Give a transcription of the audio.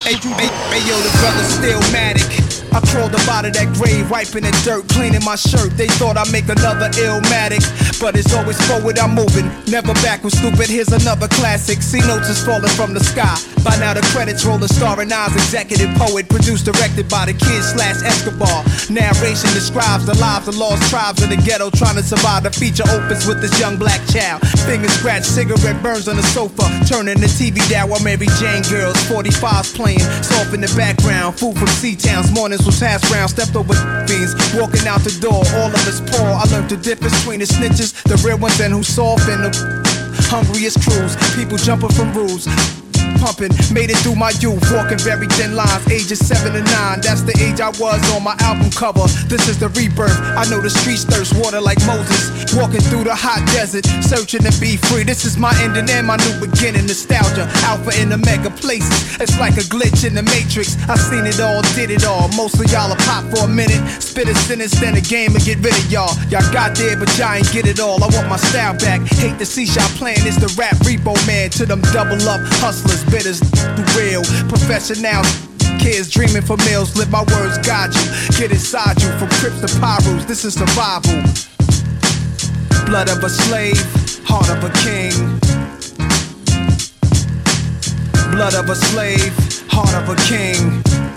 Hey yo, the brother's Stillmatic. I crawled up out of that grave, wiping the dirt, cleaning my shirt. They thought I'd make another Illmatic, but it's always forward I'm moving, never backward, stupid. Here's another classic. C notes is falling from the sky. By now the credits roll, the starring eyes, executive poet, produced, directed by the Kid/Escobar. Narration describes the lives of lost tribes in the ghetto trying to survive. The feature opens with this young black child. Finger scratch, cigarette burns on the sofa, turning the TV down while Mary Jane girls, 45's playing soft in the background. Food from C-Towns, mornings was hash brown. Stepped over fiends, walking out the door, all of us poor. I learned the difference between the snitches, the real ones, and who's soft, and the hungriest crews. People jumping from rules, pumping, made it through my youth, walking very thin lines, ages 7 to 9. That's the age I was on my album cover. This is the rebirth. I know the streets thirst water like Moses, walking through the hot desert, searching to be free. This is my ending and my new beginning. Nostalgia, alpha in the mega places. It's like a glitch in the matrix. I seen it all, did it all. Most of y'all are pop for a minute, spit a sentence, then a game and get rid of y'all. Y'all got there, but y'all ain't get it all. I want my style back. Hate to see y'all playing. It's the rap repo man to them double up hustlers. Bitters, real professionals, kids dreaming for meals. Let my words guide you, get inside you. From Crips to Pyrus, this is survival. Blood of a slave, heart of a king. Blood of a slave, heart of a king.